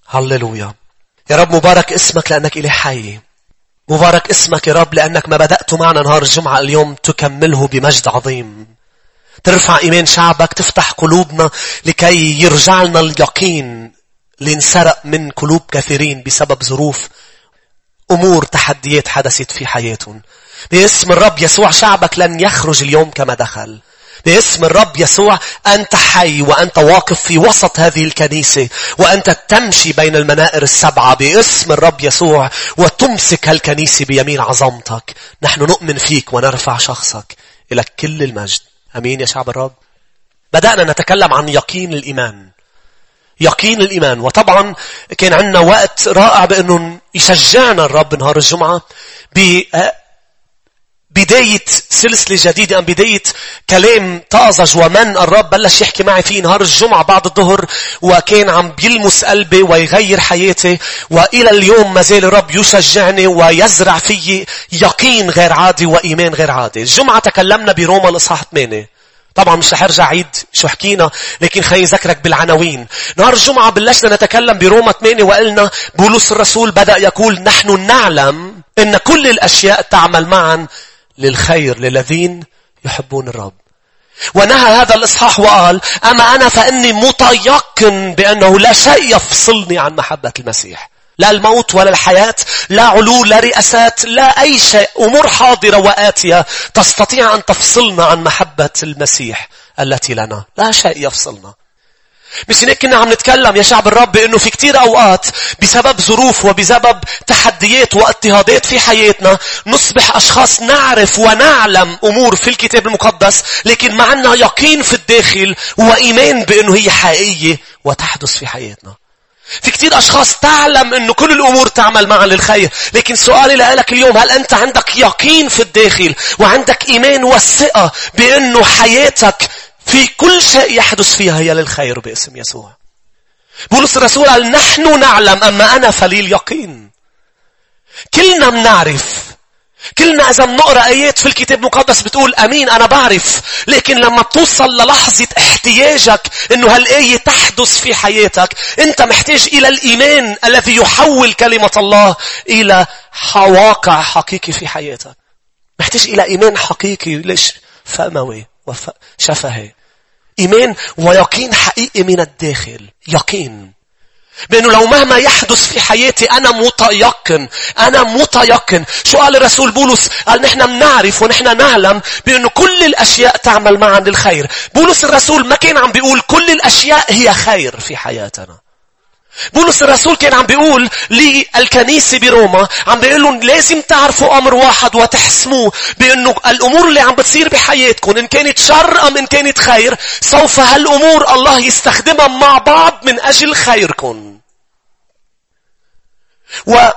هللويا. يا رب مبارك اسمك لأنك إله حي. مبارك اسمك يا رب لأنك ما بدأت معنا نهار الجمعة اليوم تكمله بمجد عظيم. ترفع إيمان شعبك، تفتح قلوبنا لكي يرجع لنا اليقين اللي انسرق من قلوب كثيرين بسبب ظروف أمور تحديات حدثت في حياتهم. باسم الرب يسوع شعبك لن يخرج اليوم كما دخل. باسم الرب يسوع أنت حي وأنت واقف في وسط هذه الكنيسة وأنت تمشي بين المنائر السبعة باسم الرب يسوع وتمسك هالكنيسة بيمين عظمتك. نحن نؤمن فيك ونرفع شخصك إلى كل المجد. أمين يا شعب الرب. بدأنا نتكلم عن يقين الإيمان. يقين الإيمان. وطبعا كان عندنا وقت رائع بأنه يشجعنا الرب نهار الجمعة بداية سلسلة جديدة، بداية كلام طازج ومن الرب بلش يحكي معي فيه نهار الجمعة بعد الظهر، وكان عم بيلمس قلبي ويغير حياتي، وإلى اليوم ما زال الرب يشجعني ويزرع فيه يقين غير عادي وإيمان غير عادي. الجمعة تكلمنا بروما الإصحاح 8. طبعا مش رح ارجع عيد شو حكينا، لكن خليني اذكرك بالعناوين. نهار الجمعة بلشنا نتكلم بروما 8 وقلنا بولس الرسول بدأ يقول نحن نعلم ان كل الاشياء تعمل معا للخير للذين يحبون الرب. ونهى هذا الإصحاح وقال أما أنا فإني متيقن بأنه لا شيء يفصلني عن محبة المسيح. لا الموت ولا الحياة، لا علو لا رئاسات، لا أي شيء، أمور حاضرة وآتية تستطيع أن تفصلنا عن محبة المسيح التي لنا. لا شيء يفصلنا. مش هيك كنا عم نتكلم يا شعب الرب إنه في كتير أوقات بسبب ظروف وبسبب تحديات واضطهادات في حياتنا نصبح أشخاص نعرف ونعلم أمور في الكتاب المقدس لكن ما عنا يقين في الداخل وإيمان بأنه هي حقيقية وتحدث في حياتنا. في كتير أشخاص تعلم أنه كل الأمور تعمل معا للخير، لكن سؤالي لك اليوم هل أنت عندك يقين في الداخل وعندك إيمان والثقة بأنه حياتك في كل شيء يحدث فيها هي للخير باسم يسوع؟ بولس الرسول قال نحن نعلم أما أنا فلي اليقين. كلنا بنعرف. كلنا إذا بنقرأ آيات في الكتاب المقدس بتقول أمين أنا بعرف، لكن لما بتوصل للحظة احتياجك إنه هالآية تحدث في حياتك أنت محتاج إلى الإيمان الذي يحول كلمة الله إلى واقع حقيقي في حياتك. محتاج إلى إيمان حقيقي. ليش؟ فأموي وشفهي. إيمان ويقين حقيقي من الداخل. يقين بأنه لو مهما يحدث في حياتي أنا متيقن. أنا متيقن. شو قال الرسول بولس؟ قال نحن بنعرف ونحن نعلم بأنه كل الأشياء تعمل معا للخير. بولس الرسول ما كان عم بيقول كل الأشياء هي خير في حياتنا. بولس الرسول كان عم بيقول للكنيسة بروما، عم بيقول لهم لازم تعرفوا أمر واحد وتحسموه بأنه الأمور اللي عم بتصير بحياتكم إن كانت شر أم إن كانت خير سوف هالأمور الله يستخدمها مع بعض من أجل خيركم. وكان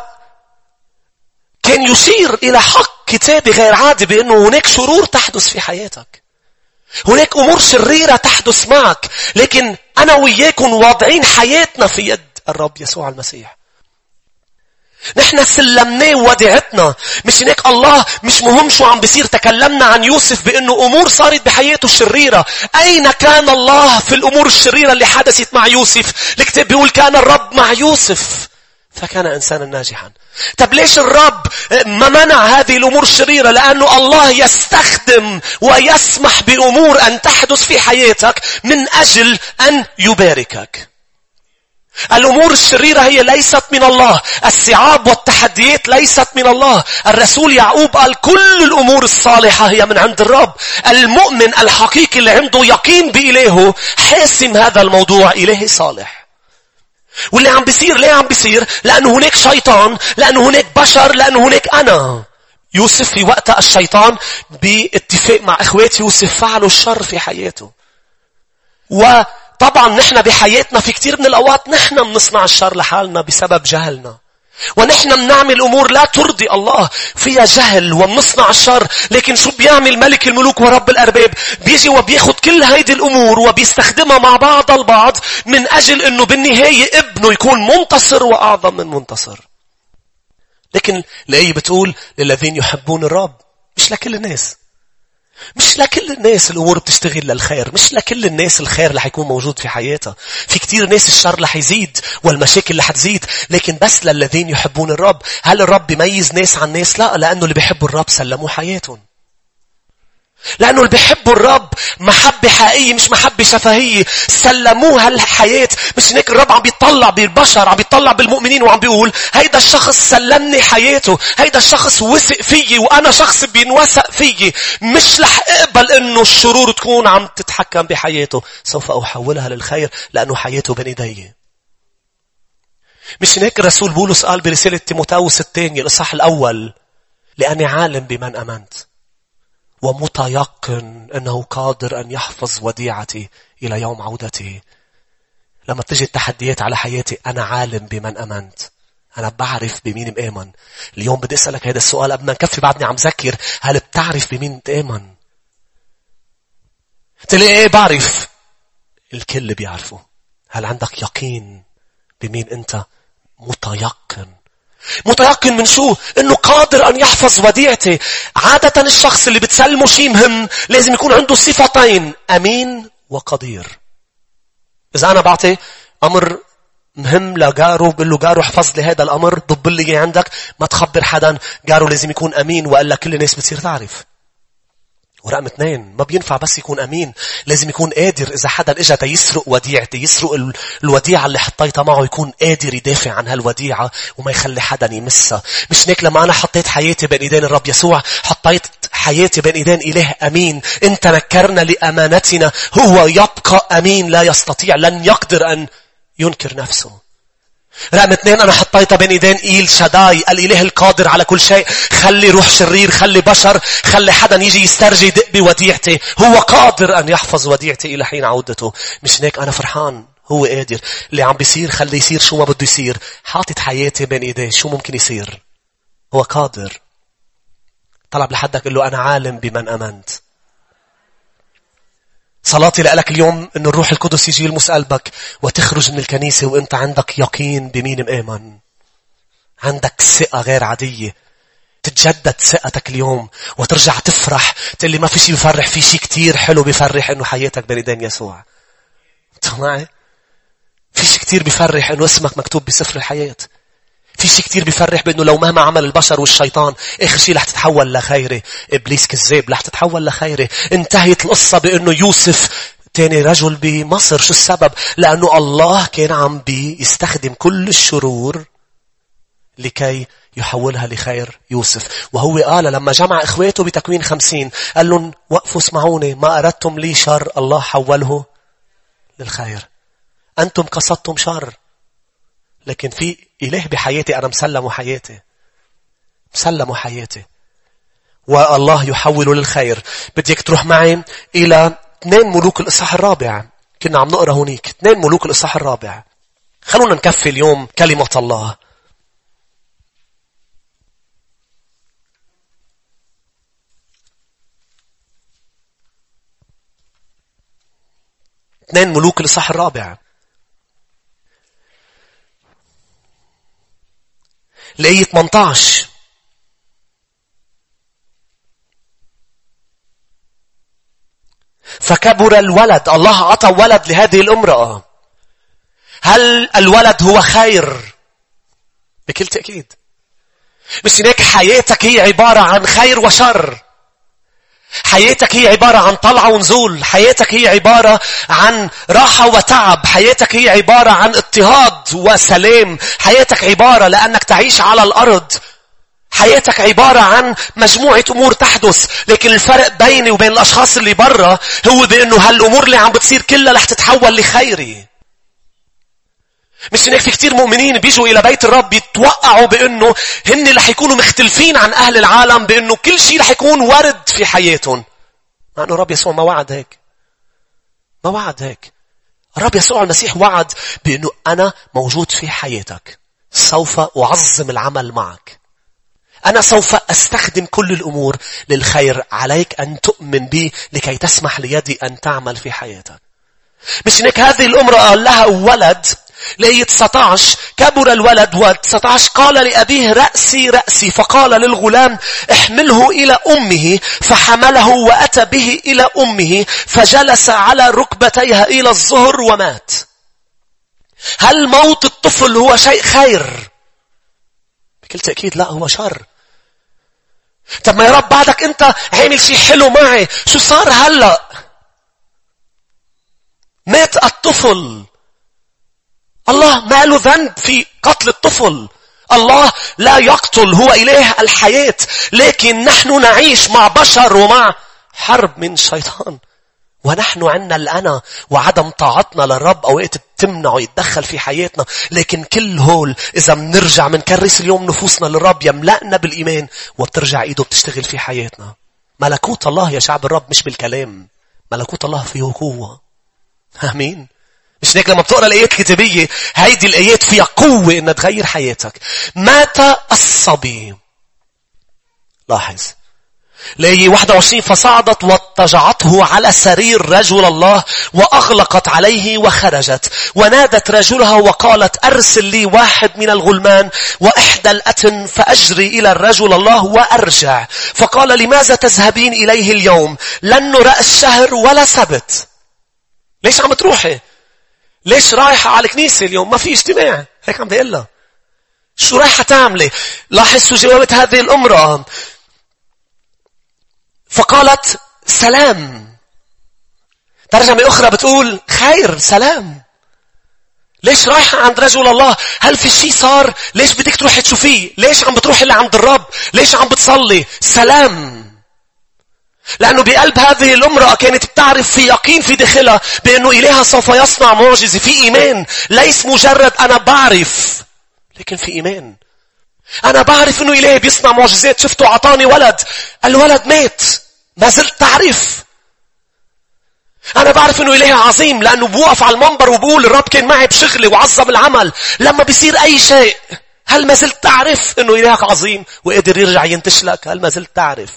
يشير إلى حق كتابي غير عادي بأنه هناك شرور تحدث في حياتك. هناك أمور شريرة تحدث معك، لكن أنا وياكم واضعين حياتنا في يد الرب يسوع المسيح. نحن سلمناه وديعتنا. مش هناك الله مش مهم شو عم بيصير. تكلمنا عن يوسف بأنه أمور صارت بحياته الشريرة. أين كان الله في الأمور الشريرة اللي حدثت مع يوسف؟ الكتاب بيقول كان الرب مع يوسف فكان إنسانا ناجحا. طب ليش الرب ما منع هذه الأمور الشريرة؟ لأنه الله يستخدم ويسمح بأمور أن تحدث في حياتك من أجل أن يباركك. الأمور الشريرة هي ليست من الله. الصعاب والتحديات ليست من الله. الرسول يعقوب قال كل الأمور الصالحة هي من عند الرب. المؤمن الحقيقي اللي عنده يقين بإلهه حاسم هذا الموضوع إله صالح. واللي عم بيصير ليه عم بيصير؟ لأنه هناك شيطان، لأنه هناك بشر، لأنه هناك أنا. يوسف في وقت الشيطان باتفاق مع إخوات يوسف فعلوا الشر في حياته. وطبعا نحن بحياتنا في كتير من الأوقات نحن بنصنع الشر لحالنا بسبب جهلنا. ونحن بنعمل أمور لا ترضي الله فيها جهل وبنصنع الشر. لكن شو بيعمل ملك الملوك ورب الأرباب؟ بيجي وبياخد كل هيدي الأمور وبيستخدمها مع بعض البعض من أجل أنه بالنهاية ابنه يكون منتصر وأعظم من منتصر. لكن الآية بتقول للذين يحبون الرب، مش لكل الناس. مش لكل الناس الأمور بتشتغل للخير. مش لكل الناس الخير اللي حيكون موجود في حياتها. في كتير ناس الشر اللي حيزيد والمشاكل اللي حتزيد. لكن بس للذين يحبون الرب. هل الرب بيميز ناس عن ناس؟ لا، لأنه اللي بيحبوا الرب سلموا حياتهم. لأنه اللي بيحبوا الرب محبة حقيقية مش محبة شفهية. سلموها الحياة. مش هيك الرب عم بيطلع بالبشر، عم بيطلع بالمؤمنين وعم بيقول هيدا الشخص سلمني حياته. هيدا الشخص وثق فيي وأنا شخص بينوثق فيي. مش رح أقبل إنه الشرور تكون عم تتحكم بحياته. سوف أحولها للخير لأنه حياته بين إيدي. مش هيك الرسول بولس قال برسالة تيموثاوس الثانية الإصحاح الأول لأني عالم بمن أمنت ومتيقن أنه قادر أن يحفظ وديعتي إلى يوم عودته. لما تجي التحديات على حياتي أنا عالم بمن أمنت. أنا بعرف بمين مآمن. اليوم بدي أسألك هذا السؤال قبل ما نكفي بعدني عم ذكر. هل بتعرف بمين تآمن؟ تقول لي إيه بعرف؟ الكل بيعرفه. هل عندك يقين بمين أنت؟ متيقن من شو؟ انه قادر ان يحفظ وديعتي. عادة الشخص اللي بتسلمه شيء مهم لازم يكون عنده صفتين: امين وقدير. اذا انا بعطي امر مهم لجاره بقول له جاره احفظ لي هذا الامر، ضب لي اياه عندك، ما تخبر حدا. جاره لازم يكون امين والا كل الناس بتصير تعرف. ورقم 2، ما بينفع بس يكون أمين، لازم يكون قادر. إذا حدا اجى تيسرق وديعتي، يسرق الوديعة اللي حطيتها معه، يكون قادر يدافع عن هالوديعة وما يخلي حدا يمسها. مش هيك لما أنا حطيت حياتي بين إيدين الرب يسوع، حطيت حياتي بين إيدين إله أمين. أنت نكرنا لأمانتنا، هو يبقى أمين، لا يستطيع، لن يقدر أن ينكر نفسه. رقم 2، أنا حطيتها بين إيدين إيل شداي، الإله القادر على كل شيء. خلي روح شرير، خلي بشر، خلي حدا يجي يسترجي يدق بوديعتي. هو قادر أن يحفظ وديعتي إلى حين عودته. مش هيك أنا فرحان، هو قادر. اللي عم بيصير خلي يصير شو ما بده يصير. حاطط حياتي بين إيديه، شو ممكن يصير؟ هو قادر. طلب لحدك قل له أنا عالم بمن أمنت. صلاتي لك اليوم إن الروح القدس يجي يلمس قلبك وتخرج من الكنيسة وإنت عندك يقين بمين مآمن. عندك ثقة غير عادية. تتجدد ثقتك اليوم وترجع تفرح. تقول لي ما في شيء بيفرح، في شيء كتير حلو بيفرح إنه حياتك بين يدين يسوع. أنت معي؟ في شيء كتير بيفرح إنه اسمك مكتوب بسفر الحياة. في شيء كتير بيفرح بأنه لو مهما عمل البشر والشيطان آخر شيء رح تتحول لخيري. إبليس كذاب، رح تتحول لخيري. انتهت القصة بأنه يوسف تاني رجل بمصر. شو السبب؟ لأنه الله كان عم بيستخدم كل الشرور لكي يحولها لخير يوسف. وهو قال لما جمع إخواته بتكوين 50 قال لهم وقفوا اسمعوني، ما أردتم لي شر الله حوله للخير. أنتم قصدتم شر، لكن في إله بحياتي أنا مسلم حياتي والله يحول للخير. بديك تروح معي إلى 2 ملوك الإصحاح الرابع. كنا عم نقرأ هونيك 2 ملوك الإصحاح الرابع. خلونا نكفي اليوم كلمة الله. اثنين ملوك الإصحاح الرابع الآية 18. فكبر الولد. الله أعطى ولد لهذه الامرأة. هل الولد هو خير؟ بكل تأكيد. مش هناك حياتك هي عبارة عن خير وشر. حياتك هي عبارة عن طلعة ونزول. حياتك هي عبارة عن راحة وتعب. حياتك هي عبارة عن اضطهاد وسلام. حياتك عبارة لأنك تعيش على الأرض. حياتك عبارة عن مجموعة أمور تحدث. لكن الفرق بيني وبين الأشخاص اللي برا هو بأنه هالأمور اللي عم بتصير كلها رح تتحول لخيري. مش هناك في كتير مؤمنين بيجوا إلى بيت الرب يتوقعوا بأنه هن رح يكونوا مختلفين عن أهل العالم، بأنه كل شيء رح يكون ورد في حياتهم. مع أنه الرب يسوع ما وعد هيك. الرب يسوع المسيح وعد بأنه أنا موجود في حياتك، سوف أعظم العمل معك، أنا سوف أستخدم كل الأمور للخير. عليك أن تؤمن بي لكي تسمح ليدي أن تعمل في حياتك. مش هناك هذه الأمرأة لها ولد لآية 19 كبر الولد و19 قال لأبيه رأسي رأسي فقال للغلام احمله إلى أمه فحمله وأتى به إلى أمه فجلس على ركبتيها إلى الظهر ومات. هل موت الطفل هو شيء خير؟ بكل تأكيد لا، هو شر. طب ما يا رب بعدك انت عامل شيء حلو معي، شو صار هلأ؟ مات الطفل. الله ما له ذنب في قتل الطفل. الله لا يقتل، هو إله الحياة. لكن نحن نعيش مع بشر ومع حرب من الشيطان. ونحن عنا الأنا وعدم طاعتنا للرب أوقات بتمنعه يتدخل في حياتنا. لكن كل هول إذا بنرجع منكرس اليوم نفوسنا للرب يملأنا بالإيمان وبترجع إيده بتشتغل في حياتنا. ملكوت الله يا شعب الرب مش بالكلام. ملكوت الله فيه قوة. آمين. مش هيك لما بتقرأ الآيات الكتابية هيدي الآيات فيها قوة إنها تغير حياتك. مات الصبي. لاحظ لآية 21 فصعدت واضطجعته على سرير رجل الله وأغلقت عليه وخرجت ونادت رجلها وقالت أرسل لي واحد من الغلمان وإحدى الأتن فأجري إلى الرجل الله وأرجع. فقال لماذا تذهبين إليه اليوم؟ لن نرى الشهر ولا سبت. ليش عم تروحي؟ ليش رايحة على الكنيسة اليوم؟ ما في اجتماع. هيك عم بيقلها. شو رايحة تعملي؟ لاحظوا جوابت هذه الأمرأة. فقالت سلام. ترجمة أخرى بتقول خير سلام. ليش رايحة عند رجل الله؟ هل في شيء صار؟ ليش بدك تروحي تشوفيه؟ ليش عم بتروحي لعند الرب؟ ليش عم بتصلي؟ سلام. لأنه بقلب هذه الامرأة كانت بتعرف في يقين في داخلها بأنه إلهها سوف يصنع معجزة. في إيمان ليس مجرد أنا بعرف، لكن في إيمان. أنا بعرف أنه إلهي بيصنع معجزات. شفته عطاني ولد، الولد مات، ما زلت تعرف. أنا بعرف أنه إلهي عظيم لأنه بوقف على المنبر وبقول الرب كان معي بشغلي وعظم العمل. لما بيصير أي شيء هل ما زلت تعرف أنه إلهك عظيم وقدر يرجع ينتشلك؟ هل ما زلت تعرف؟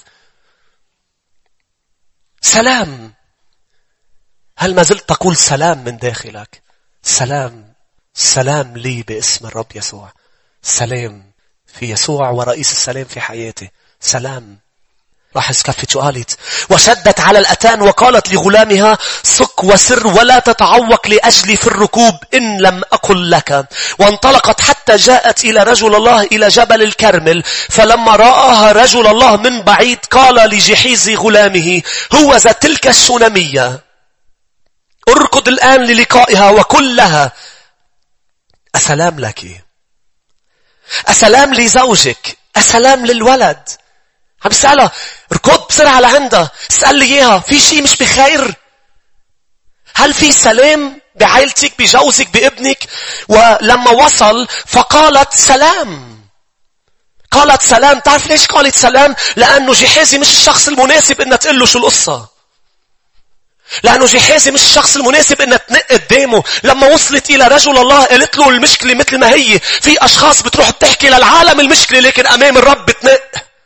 سلام. هل ما زلت تقول سلام من داخلك؟ سلام. سلام لي باسم الرب يسوع. سلام في يسوع ورئيس السلام في حياتي. سلام. لاحظ كيف شو قالت. وشدت على الأتان وقالت لغلامها سك وسر ولا تتعوق لأجلي في الركوب إن لم أقل لك. وانطلقت حتى جاءت إلى رجل الله إلى جبل الكرمل. فلما رآها رجل الله من بعيد قال لجحيز غلامه هو ذا تلك الشنمية اركض الآن للقائها وقل لها أسلام لك، أسلام لزوجك، أسلام للولد. عم بسألها اركض بسرعة لعندها، اسأل لي إياها في شيء مش بخير؟ هل في سلام بعائلتك بجوزك بابنك؟ ولما وصل فقالت سلام. قالت سلام. تعرف ليش قالت سلام؟ لأنه جحازي مش الشخص المناسب إنها تقول له شو القصة. لأنه جحازي مش الشخص المناسب إنها تنق قدامه. لما وصلت إلى رجل الله قالت له المشكلة مثل ما هي. في أشخاص بتروح بتحكي للعالم المشكلة لكن أمام الرب بتنق.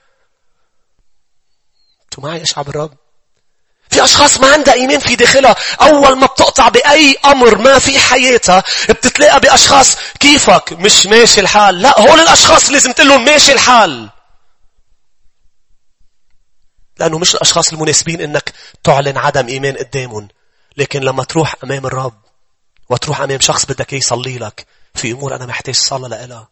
أنتوا معي يا شعب الرب؟ في أشخاص ما عندها إيمان في داخلها. أول ما بتقطع بأي أمر ما في حياتها بتتلاقى بأشخاص كيفك مش ماشي الحال. لا، هول الأشخاص لازم تقول ماشي الحال. لأنه مش الأشخاص المناسبين إنك تعلن عدم إيمان قدامهم. لكن لما تروح أمام الرب وتروح أمام شخص بدك يصلي لك في أمور أنا محتاج صلاة لإلها.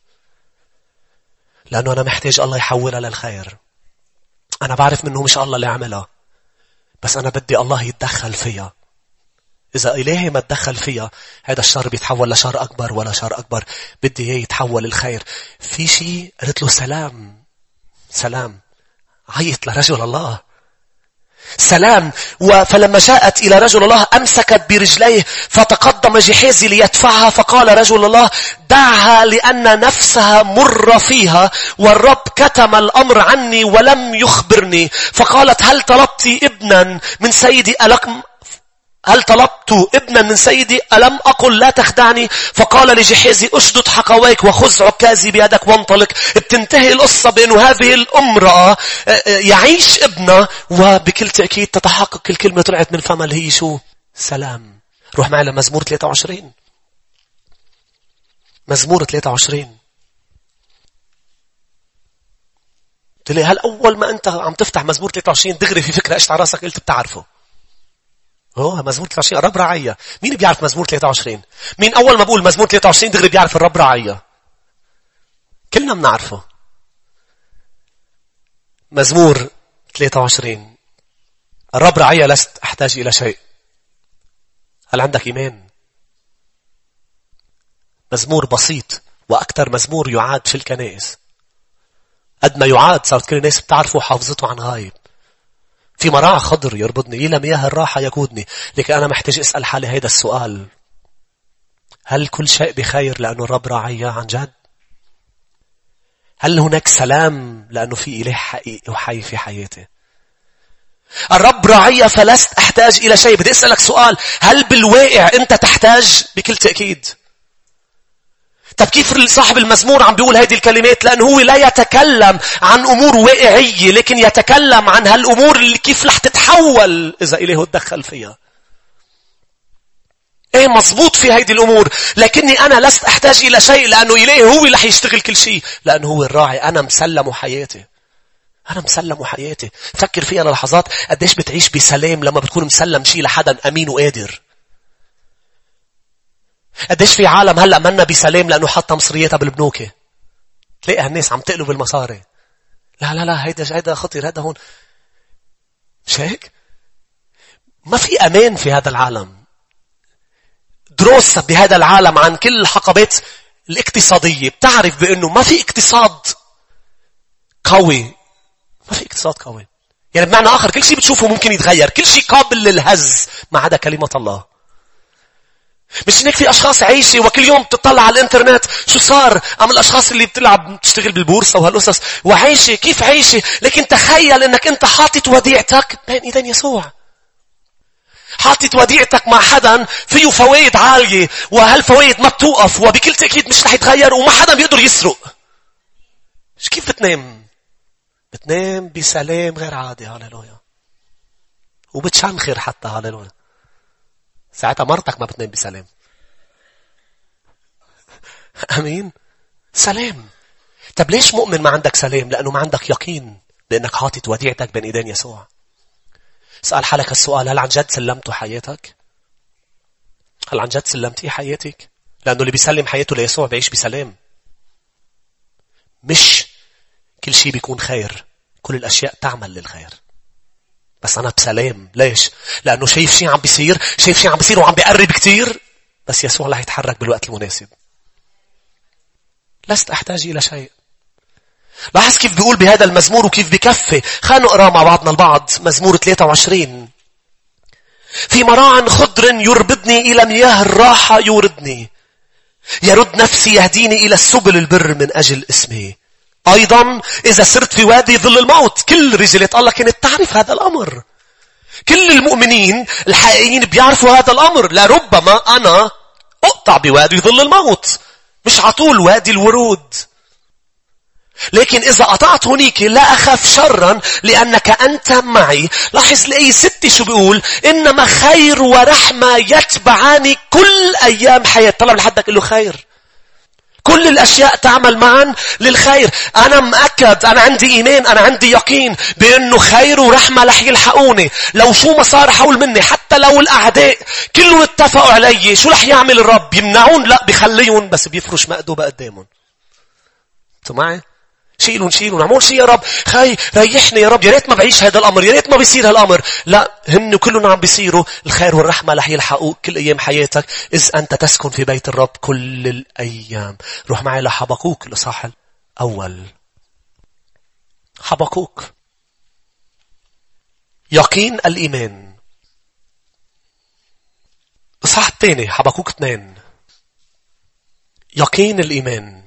لأنه أنا محتاج الله يحولها للخير. أنا بعرف منه مش الله اللي عملها، بس أنا بدي الله يتدخل فيها. إذا إلهي ما تدخل فيها هذا الشر بيتحول لشر أكبر ولا شر أكبر. بدي إياه يتحول للخير. في شيء قلت له سلام. سلام. عيط لرجل الله سلام. فلما جاءت إلى رجل الله أمسكت برجليه فتقدم جحازي ليدفعها. فقال رجل الله دعها لأن نفسها مر فيها والرب كتم الأمر عني ولم يخبرني. فقالت هل طلبت ابنا من سيدي ألم أقل لا تخدعني؟ فقال لجحازي اشدد حقويك وخذ عكازي بيدك وانطلق. بتنتهي القصة بأنه هذه الامرأة يعيش ابنها وبكل تأكيد تتحقق الكلمة طلعت من فمها اللي هي شو؟ سلام. روح معي لمزمور 23. مزمور 23. قلت لي هل أول ما أنت عم تفتح مزمور 23 دغري في فكرة إيش على راسك قلت بتعرفه؟ مزمور 23 الرب رعية. مين بيعرف مزمور 23؟ مين أول ما بقول مزمور 23 دغري بيعرف الرب رعية؟ كلنا بنعرفه. مزمور 23 الرب رعية لست أحتاج إلى شيء. هل عندك إيمان؟ مزمور بسيط وأكثر مزمور يعاد في الكنائس. قد ما يعاد صارت كل الناس بتعرفه وحافظته عن غايب. في مراعي خضر يربطني إلى مياه الراحة يقودني. لكن أنا محتاج أسأل حالي هيدا السؤال: هل كل شيء بخير لأنه الرب راعي عن جد؟ هل هناك سلام لأنه في إله حقيقي وحي في حياتي؟ الرب راعي فلست أحتاج إلى شيء. بدي أسألك سؤال: هل بالواقع أنت تحتاج؟ بكل تأكيد. طب كيف صاحب المزمور عم بيقول هذه الكلمات؟ لأنه هو لا يتكلم عن أمور واقعية، لكن يتكلم عن هالأمور اللي كيف رح تتحول إذا إليه تدخل فيها. إيه مضبوط في هذه الأمور، لكني أنا لست أحتاج إلى شيء لأنه إليه هو اللي يشتغل كل شيء، لأنه هو الراعي. أنا مسلم حياتي. أنا مسلم حياتي. فكر فيها للحظات قديش بتعيش بسلام لما بتكون مسلم شيء لحدا أمين وقادر. قديش في عالم هلأ منا بسلام لأنه حط مصرياتها بالبنوكة. تلاقي هالناس عم تقلب المصاري. لا لا لا هيدا خطير، هيدا هون. مش هيك؟ ما في أمان في هذا العالم. دراسة بهذا العالم عن كل الحقبات الاقتصادية بتعرف بأنه ما في اقتصاد قوي. ما في اقتصاد قوي. يعني بمعنى آخر كل شيء بتشوفه ممكن يتغير. كل شيء قابل للهز ما عدا كلمة الله. مش هناك في أشخاص عايشة وكل يوم بتطلع على الإنترنت شو صار. أما الأشخاص اللي بتلعب تشتغل بالبورصة وهالقصص وعايشة كيف عايشة. لكن تخيل أنك أنت حاطط وديعتك بين إيدين يسوع. حاطط وديعتك مع حدا فيه فوائد عالية وهالفوائد ما بتوقف وبكل تأكيد مش رح يتغير وما حدا بيقدر يسرق. مش كيف بتنام؟ بتنام بسلام غير عادي. هاليلويا. وبتشنخر حتى. هاليلويا. ساعتها مرتك ما بتنام بسلام. أمين. سلام. طب ليش مؤمن ما عندك سلام؟ لأنه ما عندك يقين بأنك حاطط وديعتك بين إيدين يسوع. اسأل حالك السؤال: هل عن جد سلمت حياتك؟ هل عن جد سلمتي حياتك؟ لأنه اللي بيسلم حياته ليسوع بيعيش بسلام. مش كل شيء بيكون خير. كل الأشياء تعمل للخير. بس أنا بسلام. ليش؟ لأنه شايف شيء عم بيصير وعم بيقرب كتير. بس يسوع رح يتحرك بالوقت المناسب. لست أحتاج إلى شيء. لاحظ كيف بيقول بهذا المزمور وكيف بكفي. خلينا نقرأ مع بعضنا البعض. مزمور 23. في مراع خضر يربدني إلى مياه الراحة يوردني. يرد نفسي يهديني إلى السبل البر من أجل اسمه. أيضا إذا سرت في وادي ظل الموت. كل رجالة الله كانت تعرف هذا الأمر. كل المؤمنين الحقيقيين بيعرفوا هذا الأمر. لربما أنا أقطع بوادي ظل الموت. مش عطول وادي الورود. لكن إذا قطعت هنيك لا أخاف شرا لأنك أنت معي. لاحظ الآية 6 شو بيقول: إنما خير ورحمة يتبعاني كل أيام حياة. طلب لحدك قل له خير. كل الأشياء تعمل معا للخير. أنا مأكد، أنا عندي إيمان، أنا عندي يقين بأنه خير ورحمة رح يلحقوني. لو شو ما صار حول مني، حتى لو الأعداء كلهم اتفقوا علي، شو رح يعمل الرب؟ يمنعون؟ لا، بيخليهم، بس بيفرش مقدوبة قدامهم. انتوا معي؟ شيلون نعمل شيء يا رب. خي ريحني يا رب. يا ريت ما بعيش هذا الأمر. يا ريت ما بيصير هالأمر. لا، هن كلهم عم بيصيروا. الخير والرحمة رح يلحقوك كل أيام حياتك إذ أنت تسكن في بيت الرب كل الأيام. روح معي لحبقوك الإصحاح الأول. حبقوك. يقين الإيمان. الإصحاح الثاني حبقوك 2. يقين الإيمان.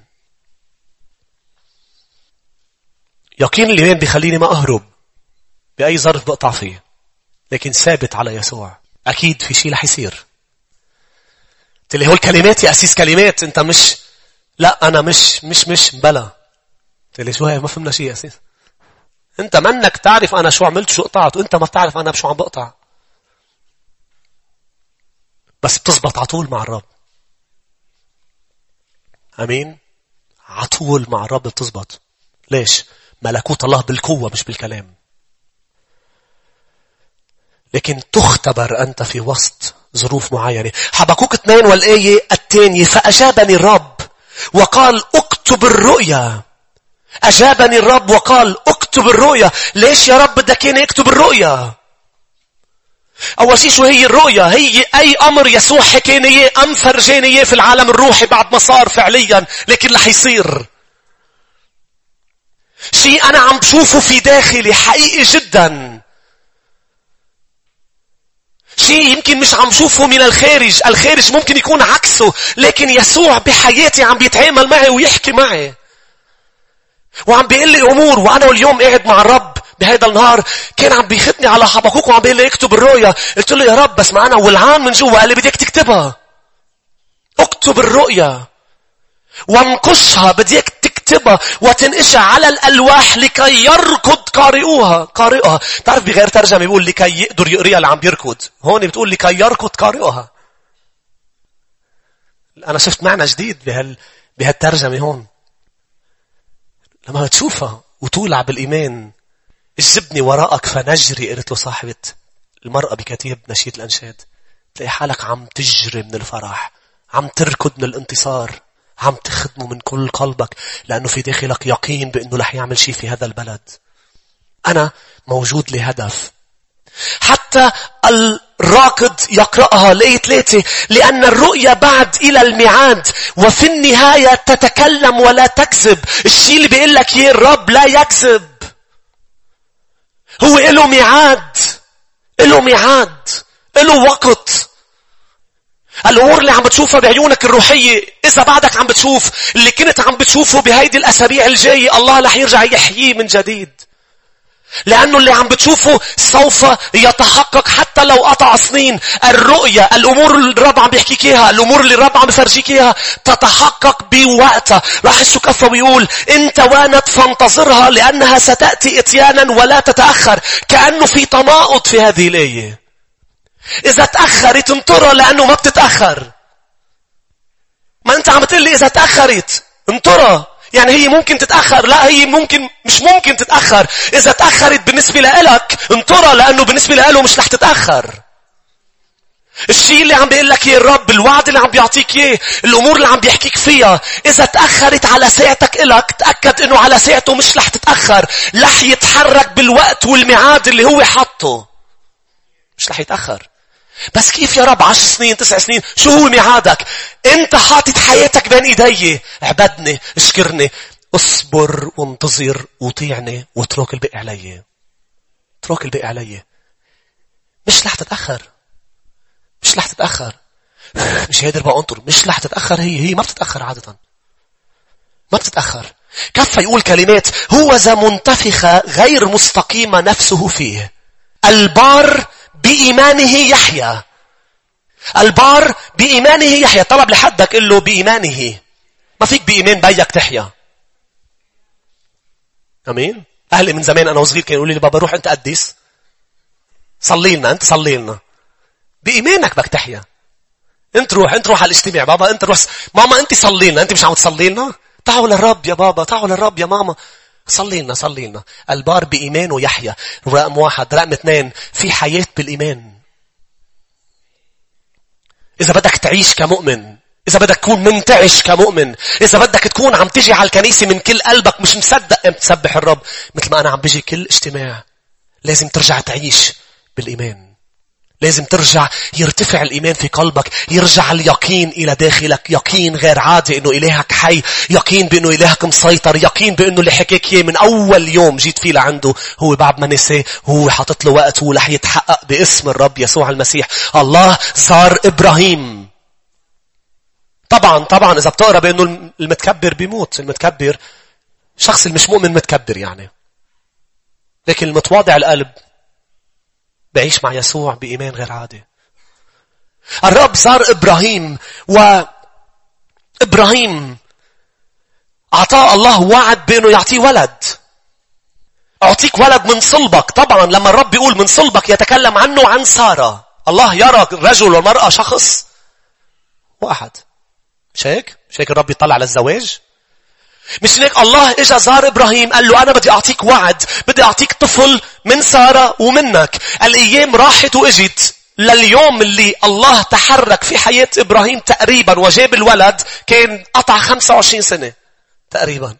يقين الإيمان بيخليني ما أهرب بأي ظرف بقطع فيه، لكن ثابت على يسوع. أكيد في شيء رح يصير. تلي هو الكلمات يا أسيس كلمات. أنت مش، لا أنا مش بلا. تلي شو هي؟ ما فهمنا شيء يا أسيس. أنت منك تعرف أنا شو عملت شو قطعت، وأنت ما بتعرف أنا بشو عم بقطع. بس بتزبط على طول مع الرب. أمين. عطول مع الرب بتزبط. ليش؟ ملكوت الله بالقوة مش بالكلام. لكن تختبر أنت في وسط ظروف معينة. حبقوك 2 والآية الثانية. فأجابني الرب وقال اكتب الرؤيا. أجابني الرب وقال اكتب الرؤيا. ليش يا رب بدك كان اكتب الرؤيا؟ أول شيء شو هي الرؤيا؟ هي أي أمر يسوع حكينا إياه أم فرجينا إياه في العالم الروحي بعد ما صار فعليا، لكن رح يصير. شيء أنا عم بشوفه في داخلي حقيقي جدا. شيء يمكن مش عم شوفه من الخارج. الخارج ممكن يكون عكسه، لكن يسوع بحياتي عم بيتعامل معي ويحكي معي. وعم بيقول لي أمور. وأنا اليوم قاعد مع الرب بهذا النهار كان عم بيخدني على حبقوك وعم بيقول لي اكتب الرؤيا. قلت له يا رب بس معنا والعان من جوا. قال لي بديك تكتبها. اكتب الرؤيا وانقشها. بديك تكتبها وتنقشها على الألواح لكي يركض قارئها. تعرف بغير ترجمة بيقول لكي يقدر يقريها اللي عم بيركض. هون بتقول لكي يركض قارئها. أنا شفت معنى جديد بهالترجمة هون. لما تشوفها وتولع بالإيمان. اجبني وراءك فنجري. قلت له صاحبة المرأة بكتيب نشيد الأنشاد. تلاقي حالك عم تجري من الفرح. عم تركض من الانتصار. عم تخدمه من كل قلبك. لأنه في داخلك يقين بأنه رح يعمل شيء في هذا البلد. أنا موجود لهدف. حتى الراكض يقرأها لآية 3. لأن الرؤيا بعد إلى الميعاد وفي النهاية تتكلم ولا تكذب. الشيء اللي بيقول لك يا الرب لا يكذب. هو له ميعاد. له ميعاد. له وقت. الأمور اللي عم بتشوفها بعيونك الروحية إذا بعدك عم بتشوف اللي كنت عم بتشوفه بهيدي الأسابيع الجاية الله رح يرجع يحييه من جديد. لأنه اللي عم بتشوفه سوف يتحقق حتى لو قطع سنين. الرؤية الأمور اللي الرب عم بيحكيك إياها الأمور اللي الرب عم بفرجيك إياها تتحقق بوقتها. راح السكفة ويقول انت وانت فانتظرها لأنها ستأتي اتيانا ولا تتأخر. كأنه في تناقض في هذه الآية. إذا تأخرت انطرها لأنه ما بتتأخر. ما أنت عم تقول لي إذا تأخرت انطرها يعني هي ممكن تتأخر. لا هي مش ممكن تتأخر. إذا تأخرت بالنسبة لك انطرها لأنه بالنسبة له مش رح تتأخر. الشيء اللي عم بيقول لك يا الرب الوعد اللي عم بيعطيك اياه الأمور اللي عم بيحكيك فيها إذا تأخرت على ساعتك إلك تأكد إنه على ساعته مش رح تتأخر. رح يتحرك بالوقت والميعاد اللي هو حطه. مش رح يتأخر. بس كيف يا رب 10 سنين 9 سنين شو هو ميعادك؟ انت حاطط حياتك بين ايدي. اعبدني اشكرني اصبر وانتظر وطيعني واترك الباقي علي. اترك الباقي علي. مش رح تتأخر. مش رح تتأخر. مش قادر بقى انطر. مش رح تتأخر. هي ما بتتأخر عادة. ما بتتأخر. كفى يقول كلمات هو ذا منتفخة غير مستقيمة نفسه فيه. البار بإيمانه يحيى. البار بإيمانه يحيى. طلب لحدك قل له بإيمانه. ما فيك بإيمان بيك تحيا. أمين. أهلي من زمان أنا وصغير كانوا يقولوا لي بابا روح أنت قديس صلي لنا. أنت صلي لنا بإيمانك بك تحيا. أنت روح على الاجتماع بابا. أنت روح ماما أنت صلي لنا. أنت مش عم تصلي لنا. تعالوا للرب يا بابا. تعالوا للرب يا ماما. صلي لنا. البار بإيمانه يحيى. رقم 1. رقم 2 في حياة بالإيمان. إذا بدك تعيش كمؤمن. إذا بدك تكون منتعش كمؤمن. إذا بدك تكون عم تجي على الكنيسة من كل قلبك مش مصدق تسبح الرب مثل ما أنا عم بيجي كل اجتماع. لازم ترجع تعيش بالإيمان. لازم ترجع يرتفع الإيمان في قلبك. يرجع اليقين إلى داخلك. يقين غير عادي إنه إلهك حي. يقين بإنه إلهك مسيطر. يقين بإنه اللي حكيك إياه من أول يوم جيت فيه لعنده هو بعد ما نساه. هو حاطط له وقت هو رح يتحقق باسم الرب يسوع المسيح. الله زار إبراهيم. طبعا إذا بتقرأ بأنه المتكبر بيموت. المتكبر شخص المش مؤمن متكبر يعني. لكن المتواضع القلب بعيش مع يسوع بإيمان غير عادي. الرب زار إبراهيم. وإبراهيم أعطاه الله وعد بأنه يعطيه ولد. أعطيك ولد من صلبك. طبعا لما الرب يقول من صلبك يتكلم عنه عن سارة. الله يرى الرجل والمرأة شخص واحد. مش هيك؟ مش هيك الرب يطلع على الزواج؟ مش هيك الله اجا زار إبراهيم قال له أنا بدي أعطيك وعد، بدي أعطيك طفل من سارة ومنك. الأيام راحت وإجت لليوم اللي الله تحرك في حياة إبراهيم تقريبا وجاب الولد، كان قطع 25 سنة تقريبا.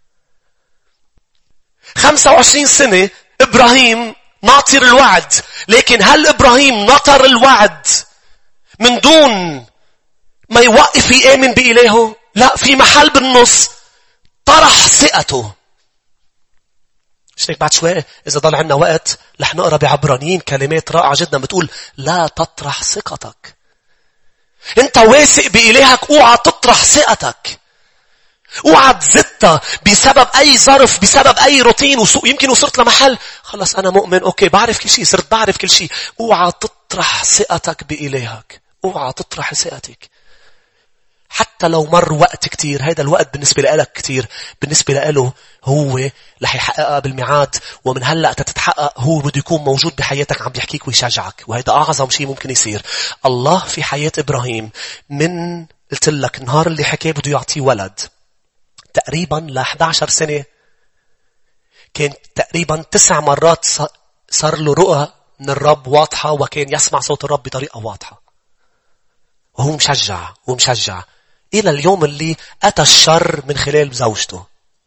25 سنة إبراهيم ناطر الوعد. لكن هل إبراهيم نطر الوعد من دون ما يوقف يآمن بإلهه؟ لا، في محل بالنص طرح ثقته. مش هيك بعد شوي إذا ضل عنا وقت رح نقرأ بعبرانيين كلمات رائعة جدا بتقول لا تطرح ثقتك. انت واثق بإلهك، اوعى تطرح ثقتك، اوعى تزتها بسبب اي ظرف، بسبب اي روتين وسوء. يمكن وصلت لمحل خلص انا مؤمن، اوكي بعرف كل شيء، صرت بعرف كل شيء. اوعى تطرح ثقتك بإلهك، اوعى تطرح ثقتك. حتى لو مر وقت كتير، هذا الوقت بالنسبة لك كتير، بالنسبة له هو رح يحققها بالميعاد. ومن هلأ تتحقق هو بده يكون موجود بحياتك، عم يحكيك ويشجعك. وهذا أعظم شيء ممكن يصير. الله في حياة إبراهيم من قلت لك النهار اللي حكاه بده يعطيه ولد تقريبا ل 11 سنة، كان تقريبا 9 مرات صار له رؤى من الرب واضحة، وكان يسمع صوت الرب بطريقة واضحة. وهو مشجع إلى اليوم اللي أتى الشر من خلال زوجته.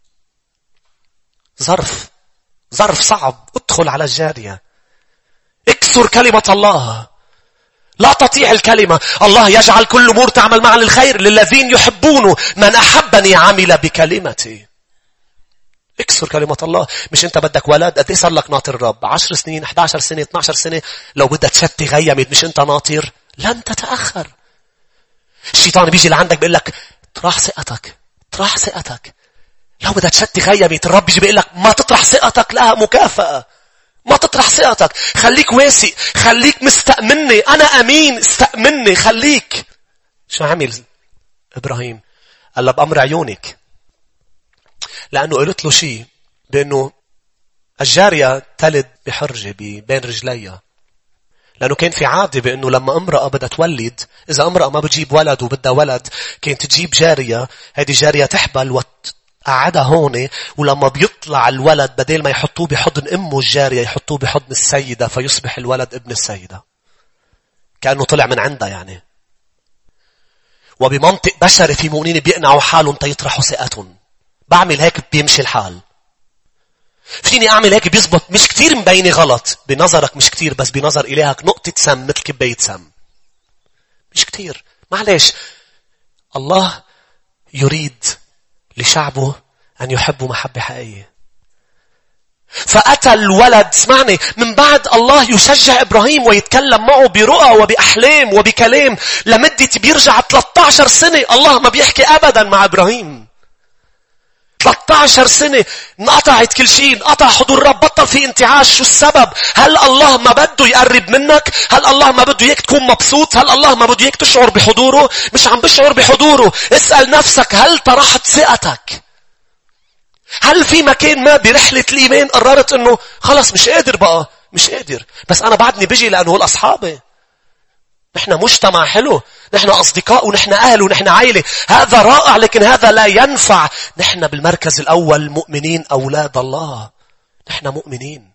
ظرف صعب. ادخل على الجارية، اكسر كلمة الله، لا تطيع الكلمة. الله يجعل كل أمور تعمل معا للخير للذين يحبونه، من أحبني عمل بكلمتي. اكسر كلمة الله. مش انت بدك ولد، قد ايه صار لك ناطر الرب؟ 10 سنين، 11 سنة، 12 سنة. لو بدك تشتي غيمت مش انت ناطر، لن تتأخر. الشيطان بيجي لعندك بيقول لك طرح ثقتك. لو بدك تشتي غيمت، الرب بيجي بيقول لك ما تطرح ثقتك، لها مكافأة. ما تطرح ثقتك، خليك واثق، خليك مستأمني، أنا أمين، استأمني، خليك. شو عمل إبراهيم؟ قال له بأمر عيونك، لأنه قلت له شيء بأنه الجارية تلد بحرجة بين رجليها. لأنه كان في عادة بأنه لما امرأة بدها تولد، إذا امرأة ما بتجيب ولد وبدها ولد، كانت تجيب جارية، هذه جارية تحبل وتقعدها هون، ولما بيطلع الولد بدل ما يحطوه بحضن أمه الجارية يحطوه بحضن السيدة، فيصبح الولد ابن السيدة، كأنه طلع من عندها يعني. وبمنطق بشري في مؤمنين بيقنعوا حالهم تيطرحوا ثقتهم. بعمل هيك بيمشي الحال، فيني أعمل هيك بيزبط. مش كتير مبيني غلط بنظرك، مش كتير، بس بنظر إلهك نقطة سم مثل كباية سم، مش كتير. معلش، الله يريد لشعبه أن يحبوا محبة حقيقية. فأتى الولد، اسمعني، من بعد الله يشجع إبراهيم ويتكلم معه برؤى وبأحلام وبكلام لمدة بيرجع 13 سنة. الله ما بيحكي أبدا مع إبراهيم 13 سنة. انقطعت كل شيء، انقطع حضور الرب، بطل في انتعاش. شو السبب؟ هل الله ما بده يقرب منك؟ هل الله ما بده اياك تكون مبسوط؟ هل الله ما بده اياك تشعر بحضوره؟ مش عم بشعر بحضوره. اسأل نفسك، هل طرحت ثقتك؟ هل في مكان ما برحلة الإيمان قررت انه خلص مش قادر بقى، مش قادر، بس انا بعدني بجي لانه هو الاصحابي، نحن مجتمع حلو، نحن أصدقاء ونحن أهل ونحن عائلة، هذا رائع، لكن هذا لا ينفع. نحن بالمركز الأول مؤمنين، أولاد الله. نحن مؤمنين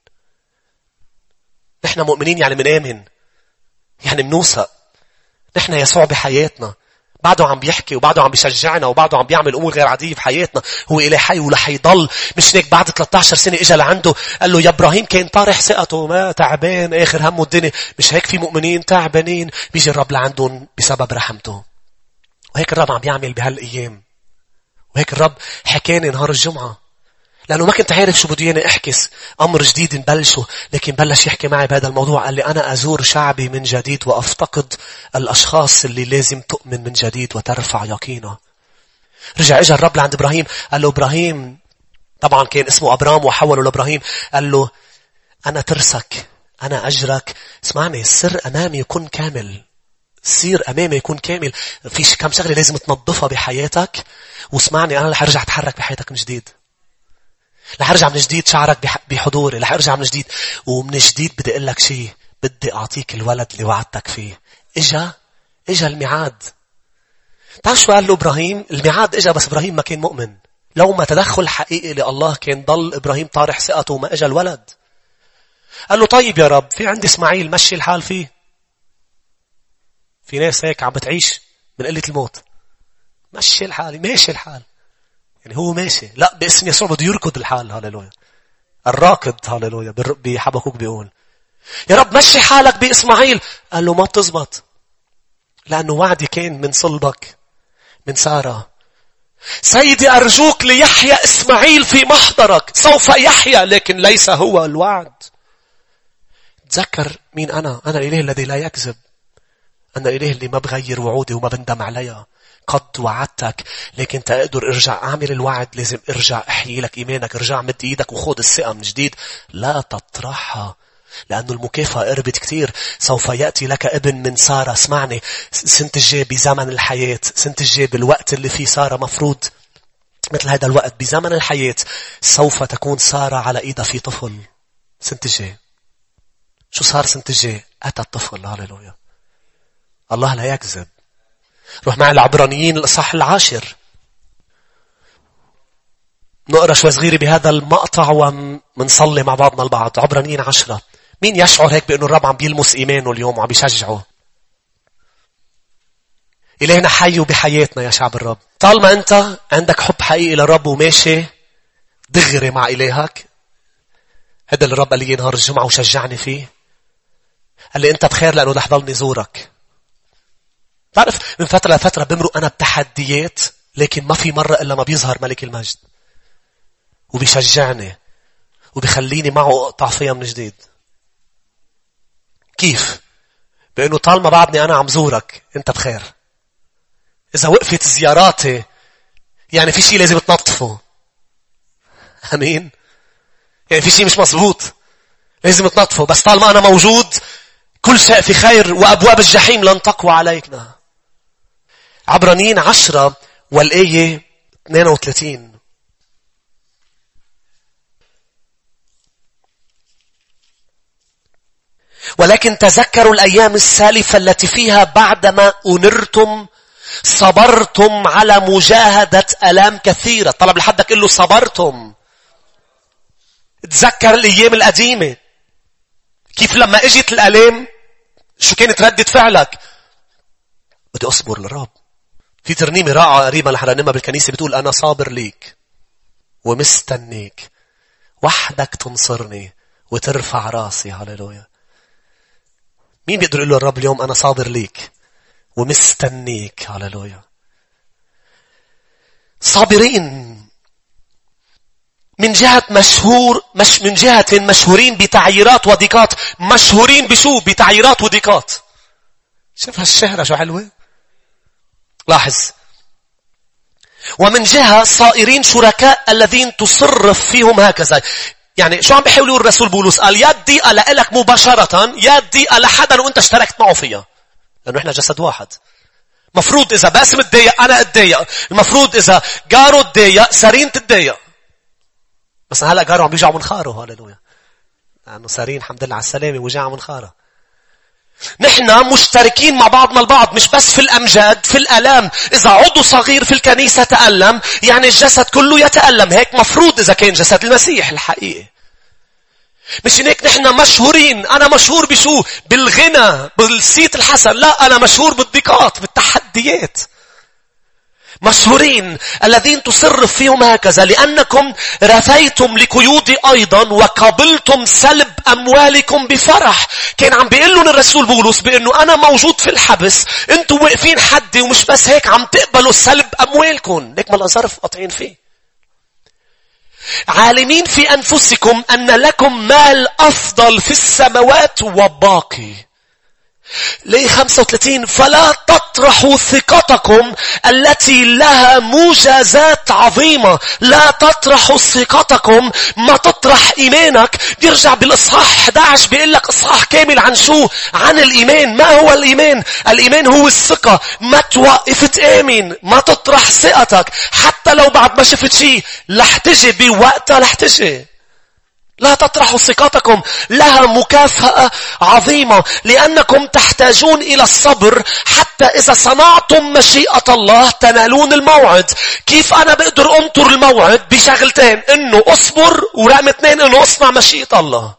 يعني من آمن، يعني منوثق. نحن يسوع بحياتنا بعده عم بيحكي، وبعده عم بيشجعنا، وبعده عم بيعمل أمور غير عادية بحياتنا. هو إله حي ولا حيضل. مش هيك بعد 13 سنة إجا لعنده قال له يا إبراهيم كان طارح ثقته، ما تعبان آخر همه الدنيا. مش هيك في مؤمنين تعبانين بيجي الرب لعندهم بسبب رحمته. وهيك الرب عم بيعمل بهالأيام، وهيك الرب حكاني نهار الجمعة، لأنه ما كنت عارف شو بده ياني أحكس. أمر جديد نبلشه، لكن بلش يحكي معي بهذا الموضوع. قال لي أنا أزور شعبي من جديد وأفتقد الأشخاص اللي لازم تؤمن من جديد وترفع يقينه. رجع إجا الرب لعند إبراهيم، قال له إبراهيم، طبعا كان اسمه أبرام وحوله لإبراهيم، قال له أنا ترسك، أنا أجرك. اسمعني، السر أمامي يكون كامل، سير أمامي يكون كامل. في كم شغلة لازم تنظفها بحياتك، واسمعني أنا رح أرجع أتحرك بحياتك من جديد، رح أرجع من جديد شعرك بحضوري، رح أرجع من جديد. ومن جديد بدي أقول لك شيء، بدي أعطيك الولد اللي وعدتك فيه. إجا الميعاد. تعرف شو قال له إبراهيم؟ الميعاد إجا بس إبراهيم ما كان مؤمن. لو ما تدخل حقيقي لله كان ضل إبراهيم طارح ثقته وما إجا الولد. قال له طيب يا رب، في عندي إسماعيل مشي الحال فيه. في ناس هيك عم بتعيش من قلة الموت. مشي الحال، ماشي الحال. يعني هو ماشي. لا، باسم يسوع بده يركض الحال. هاللويا. الراكض هاللويا بحبكوك بيقول يا رب مشي حالك بإسماعيل. قال له ما بتزبط، لأنه وعدي كان من صلبك من سارة. سيدي أرجوك ليحيى إسماعيل في محضرك. سوف يحيى لكن ليس هو الوعد. تذكر مين أنا الإله الذي لا يكذب. أنا الإله اللي ما بغير وعودي وما بندم عليها. قد وعدتك لكن تقدر ارجع اعمل الوعد. لازم ارجع احيي لك ايمانك. ارجع مد ايدك وخذ الثقة من جديد. لا تطرحها لأنه المكافأة قربت كتير. سوف يأتي لك ابن من سارة. اسمعني، سنة الجاي بزمن الحياة، سنة الجاي بالوقت اللي فيه سارة مفروض مثل هذا الوقت بزمن الحياة، سوف تكون سارة على ايدها في طفل. سنة الجاي شو صار؟ سنة الجاي أتى الطفل. هاللويا. الله لا يكذب. روح معي العبرانيين الإصحاح 10. نقرأ شوي صغيرة بهذا المقطع ومنصلي مع بعضنا البعض. عبرانيين 10. مين يشعر هيك بأنه الرب عم بيلمس إيمانه اليوم وعم بيشجعه؟ إلهنا حي بحياتنا يا شعب الرب. طالما أنت عندك حب حقيقي للرب وماشي دغري مع إلهك، هذا اللي الرب قال لي نهار الجمعة وشجعني فيه. قال لي أنت بخير لأنه رح ضلني زورك. تعرف من فترة لفترة بمرق أنا بتحديات، لكن ما في مرة إلا ما بيظهر ملك المجد وبيشجعني وبيخليني معه أقطع فيها من جديد. كيف؟ بأنه طالما بعدني أنا عم زورك أنت بخير. إذا وقفت زياراتي يعني في شيء لازم تنظفه. أمين. يعني في شيء مش مظبوط لازم تنظفه. بس طالما أنا موجود كل شيء في خير وأبواب الجحيم لن تقوى علينا. عبرانيين 10 والآية 32. ولكن تذكروا الأيام السالفة التي فيها بعدما أنرتم صبرتم على مجاهدة ألام كثيرة. طلب لحدك قل له صبرتم. تذكر الأيام القديمة كيف لما اجت الألام شو كانت ردة فعلك؟ بدي أصبر للرب. في ترنيمة رائعة قريبا رح نرنمها بالكنيسة بتقول أنا صابر ليك ومستنيك وحدك تنصرني وترفع راسي. هاللويا. مين بيقدر يقول له الرب اليوم أنا صابر ليك ومستنيك؟ هاللويا. صابرين من جهة من جهة مشهورين بتعييرات وضيقات. مشهورين بشو؟ بتعييرات وضيقات. شوف هالشهرة شو حلوة. لاحظ. ومن جهة صائرين شركاء الذين تصرف فيهم هكذا. يعني شو عم بيحاول يقول الرسول بولس؟ قال يا الضيقة لك مباشرة يا الضيقة لحدا وانت اشتركت معه فيها. لأنه احنا جسد واحد. مفروض إذا باسم اتضايق أنا اتضايق. المفروض إذا جارو اتضايق سارين تتضايق. بس هلا جارو عم بيجع من خاره. هاللويا. لأنه سارين الحمد لله على السلامة وجع من خاره. نحن مشتركين مع بعضنا البعض مش بس في الأمجاد في الألام. إذا عضو صغير في الكنيسة تألم يعني الجسد كله يتألم. هيك مفروض إذا كان جسد المسيح الحقيقي. مش هيك نحن مشهورين. أنا مشهور بشو؟ بالغنى بالصيت الحسن. لا، أنا مشهور بالضيقات بالتحديات. مشهورين الذين تصرف فيهم هكذا لأنكم رثيتم لقيودي أيضا وقبلتم سلب أموالكم بفرح. كان عم بيقول لهم الرسول بولس بأنه أنا موجود في الحبس أنتوا واقفين حدي ومش بس هيك عم تقبلوا سلب أموالكم. ليك ما الأظرف قاطعين فيه. عالمين في أنفسكم أن لكم مال أفضل في السماوات وباقي. ليه 35 فلا تطرحوا ثقتكم التي لها مجازات عظيمة. لا تطرحوا ثقتكم. ما تطرح إيمانك. بيرجع بالإصحاح 11 بيقول لك إصحاح كامل عن شو؟ عن الإيمان. ما هو الإيمان؟ الإيمان هو الثقة. ما توقف تآمن. ما تطرح ثقتك حتى لو بعد ما شفت شيء. رح تجي بوقتها. رح تجي لا تطرحوا ثقتكم، لها مكافأة عظيمة، لأنكم تحتاجون إلى الصبر حتى إذا صنعتم مشيئة الله تنالون الموعد. كيف أنا بقدر أنطر الموعد؟ بشغلتين، إنه أصبر، ورقم 2 إنه أصنع مشيئة الله.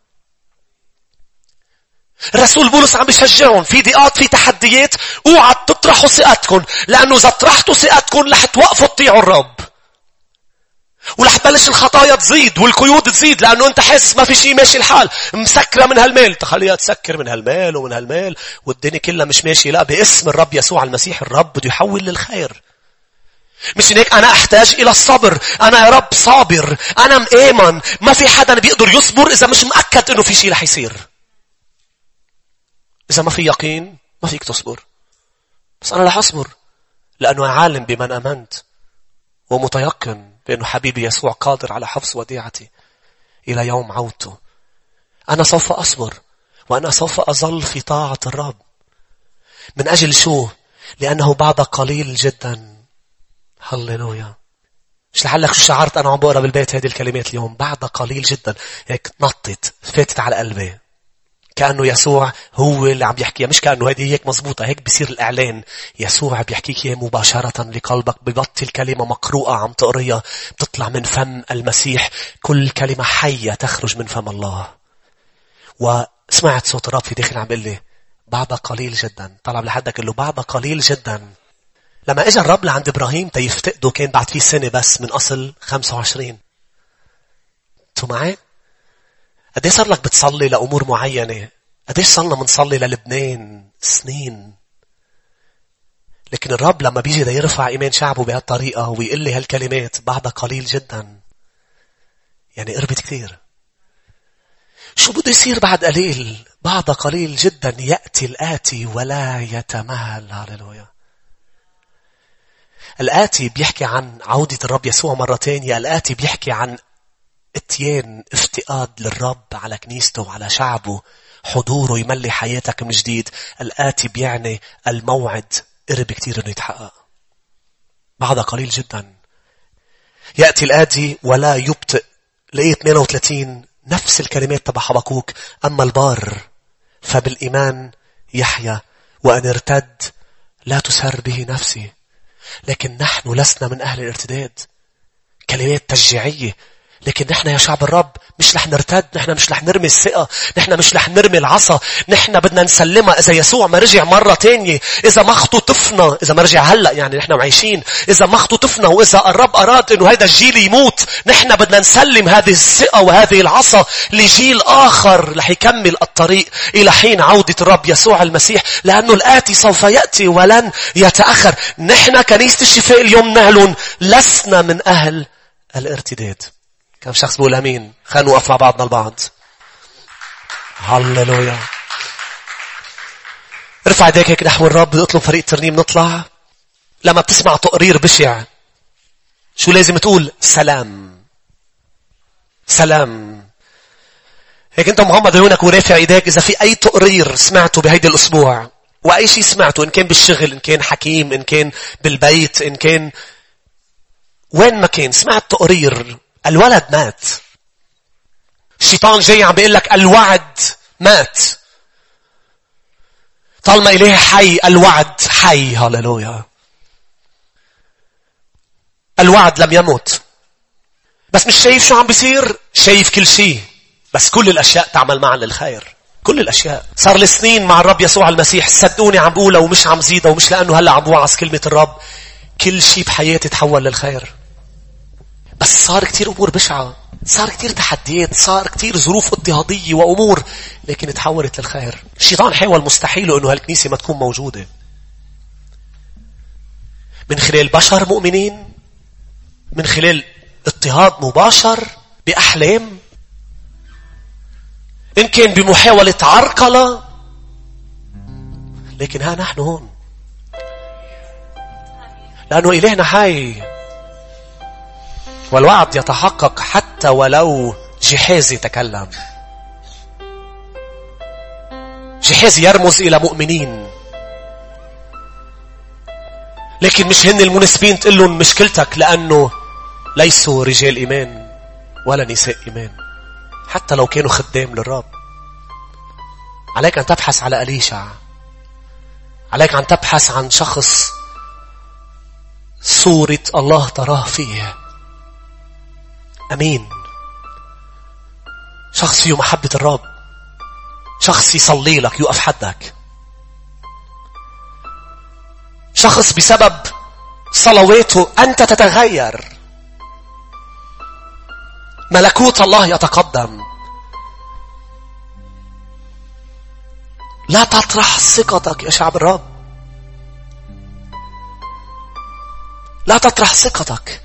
الرسول بولس عم بيشجعهم في ضيقات، في تحديات، اوعى تطرحوا ثقتكم، لأنه إذا طرحتوا ثقتكم رح توقفوا تطيعوا الرب. ورح تبلش الخطايا تزيد والقيود تزيد، لأنه أنت حاسس ما في شيء ماشي الحال، مسكرة من هالمال، تخليها تسكر من هالمال ومن هالمال والدنيا كلها مش ماشي. لا، باسم الرب يسوع المسيح الرب بده يحول للخير. مش هيك أنا أحتاج إلى الصبر. أنا يا رب صابر، أنا مآمن. ما في حدا بيقدر يصبر إذا مش مأكد إنه في شيء رح يصير. إذا ما في يقين ما فيك تصبر. بس أنا رح أصبر لأنه عالم بمن آمنت ومتيقن بأنه حبيبي يسوع قادر على حفظ وديعتي إلى يوم عودته. أنا سوف أصبر وأنا سوف أظل في طاعة الرب. من أجل شو؟ لأنه بعد قليل جدا. هللويا. مش لعلك شو شعرت أنا عم بقرأ بالبيت هذه الكلمات اليوم؟ بعد قليل جدا. هيك نطت فاتت على قلبي، كأنه يسوع هو اللي عم يحكيها. مش كأنه هذه هيك مزبوطة، هيك بيصير الإعلان. يسوع عم يحكيك إياه مباشرة لقلبك. ببطل كلمة مقروءة عم تقريها بتطلع من فم المسيح. كل كلمة حية تخرج من فم الله. وسمعت صوت الرب في داخل عم بيقول لي بعد قليل جدا. طلع لحدك قال له بعد قليل جدا. لما اجى الرب لعند إبراهيم تيفتقده كان بعد فيه سنة بس من أصل 25. انتوا معي؟ قديش صار لك بتصلي لأمور معينة؟ قديش صلنا منصلي للبنان سنين؟ لكن الرب لما بيجي دا يرفع إيمان شعبه بهالطريقة ويقول لي هالكلمات بعد قليل جدا، يعني قربت كثير. شو بده يصير بعد قليل؟ بعد قليل جدا يأتي الآتي ولا يتمهل. هاللويا. الآتي بيحكي عن عودة الرب يسوع مرة تانية. الآتي بيحكي عن اتيان افتقاد للرب على كنيسته وعلى شعبه، حضوره يملي حياتك من جديد. الآتي بيعني الموعد قرب كتير انه يتحقق. بعد قليل جدا يأتي الآتي ولا يبطئ. لقيت 38 نفس الكلمات تبع حبقوك. أما البار فبالإيمان يحيى، وأن ارتد لا تسر به نفسي. لكن نحن لسنا من أهل الارتداد. كلمات تشجيعية. لكن نحن يا شعب الرب مش رح نرتد. نحن مش رح نرمي الثقة. نحن مش رح نرمي العصا. نحن بدنا نسلمها. إذا يسوع ما رجع مرة تانية، إذا ما اختطفنا، إذا ما رجع هلأ يعني نحن معيشين، إذا ما اختطفنا وإذا الرب أراد إنه هذا الجيل يموت، نحن بدنا نسلم هذه الثقة وهذه العصا لجيل آخر رح يكمل الطريق إلى حين عودة الرب يسوع المسيح، لأنه الآتي سوف يأتي ولن يتأخر. نحن كنيسة الشفاء اليوم نعلن لسنا من أهل الارتداد. كم شخص بيقول امين؟ خلينا نوقف مع بعضنا البعض. هللويا. ارفع ايديك هيك نحو الرب. اطلب فريق ترنيم نطلع. لما بتسمع تقرير بشع شو لازم تقول؟ سلام. سلام. هيك انت مغمض عيونك ورافع ايديك. اذا في اي تقرير سمعته بهيدا الاسبوع، واي شيء سمعته، ان كان بالشغل، ان كان حكيم، ان كان بالبيت، ان كان وين ما كان، سمعت تقرير الولد مات. الشيطان جاي عم بيقول لك الوعد مات. طالما إله حي الوعد حي. هاللويا. الوعد لم يمت. بس مش شايف شو عم بيصير؟ شايف كل شيء. بس كل الأشياء تعمل معا للخير. كل الأشياء. صار لي سنين مع الرب يسوع المسيح. صدقوني عم بقولها ومش عم زيدها، ومش لأنه هلأ عم بوعظ كلمة الرب. كل شيء بحياتي تحول للخير. بس صار كتير أمور بشعة، صار كتير تحديات، صار كتير ظروف اضطهادية وأمور، لكن تحولت للخير. الشيطان حاول مستحيله إنه هالكنيسة ما تكون موجودة. من خلال بشر مؤمنين، من خلال اضطهاد مباشر بأحلام، إن كان بمحاولة عرقلة، لكن ها نحن هون لأنه إلهنا حي والوعد يتحقق حتى ولو جحازي تكلم. جحازي يرمز إلى مؤمنين، لكن مش هن المناسبين تقول لهم مشكلتك، لأنه ليسوا رجال إيمان ولا نساء إيمان. حتى لو كانوا خدام للرب. عليك أن تبحث على أليشع. عليك أن تبحث عن شخص صورة الله تراه فيه. أمين. شخص فيه محبة الرب. شخص يصلي لك يقف حدك. شخص بسبب صلواته أنت تتغير. ملكوت الله يتقدم. لا تطرح ثقتك يا شعب الرب. لا تطرح ثقتك.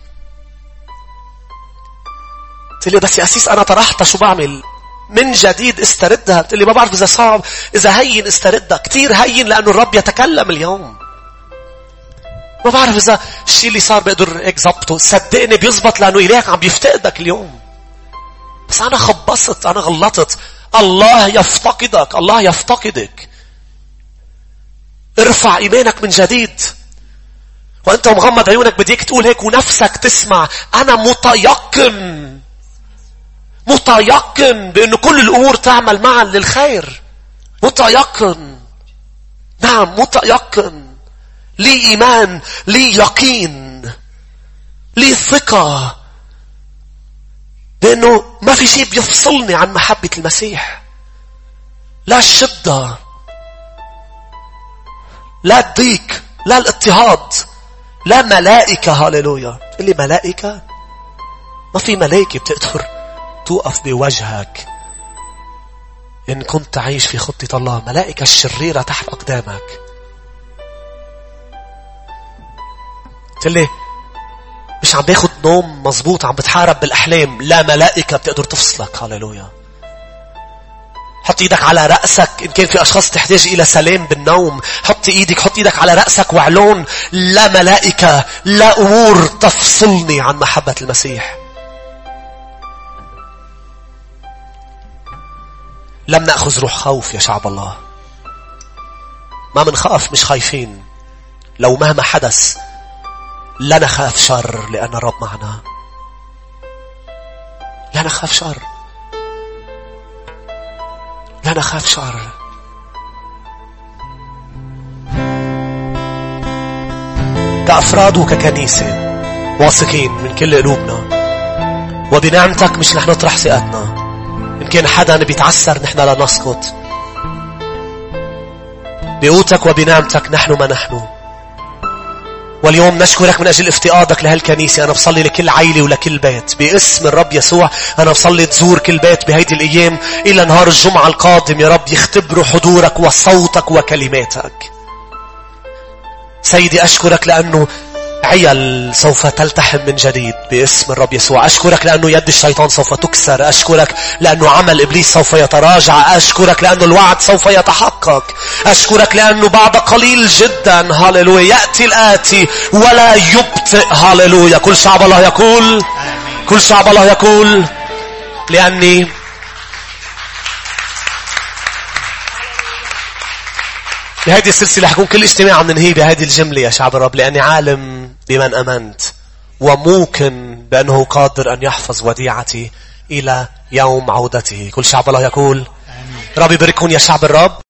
قلت لي بس يا أسيس أنا طرحتها شو بعمل؟ من جديد استردها. قلت لي ما بعرف إذا صعب إذا هين استردها. كتير هين لأنه الرب يتكلم اليوم. ما بعرف إذا الشيء اللي صار بقدر هيك ضبطه. صدقني بيزبط لأنه إليك عم بيفتقدك اليوم. بس أنا خبصت. أنا غلطت. الله يفتقدك. الله يفتقدك. ارفع إيمانك من جديد. وأنت مغمض عيونك بديك تقول هيك ونفسك تسمع. أنا متيقن بأنه كل الأمور تعمل معا للخير. متيقن. نعم متيقن. لي إيمان. لي يقين. لي ثقة. لأنه ما في شيء بيفصلني عن محبة المسيح. لا الشدة. لا الضيق. لا الاضطهاد. لا ملائكة. هاليلويا. اللي ملائكة. ما في ملائكة بتقدر توقف بوجهك إن كنت تعيش في خطة الله. ملائكة الشريرة تحت أقدامك. قلت لي مش عم باخد نوم مزبوط. عم بتحارب بالأحلام. لا ملائكة بتقدر تفصلك. هاليلويا. حط ايدك على رأسك إن كان في أشخاص تحتاج إلى سلام بالنوم. حط ايدك على رأسك واعلن لا ملائكة لا أمور تفصلني عن محبة المسيح. لم نأخذ روح خوف يا شعب الله. ما منخاف. مش خايفين. لو مهما حدث لا نخاف شر لأن الرب معنا. لا نخاف شر. لا نخاف شر. كأفراد وككنيسة واثقين من كل قلوبنا وبنعمتك مش نحن نطرح ثقتنا. إن كان حدا بيتعسر نحن لا نسقط. بقوتك وبنعمتك نحن ما نحن. واليوم نشكرك من أجل افتقادك لهالكنيسة. أنا بصلي لكل عائلة ولكل بيت باسم الرب يسوع. أنا بصلي تزور كل بيت بهيدي الأيام إلى نهار الجمعة القادم يا رب يختبروا حضورك وصوتك وكلماتك. سيدي أشكرك لأنه عيال سوف تلتحم من جديد باسم الرب يسوع. أشكرك لأنه يد الشيطان سوف تكسر. أشكرك لأنه عمل إبليس سوف يتراجع. أشكرك لأنه الوعد سوف يتحقق. أشكرك لأنه بعد قليل جدا هاليلويا يأتي الآتي ولا يبطئ. هاليلويا. كل شعب الله يقول. كل شعب الله يقول. لأني بهذه السلسلة حكون كل اجتماع عم ننهي بهذه الجملة يا شعب الرب. لأني عالم بمن أمنت وموقن بأنه قادر أن يحفظ وديعتي إلى يوم عودته. كل شعب الله يقول. ربي يبارككم يا شعب الرب.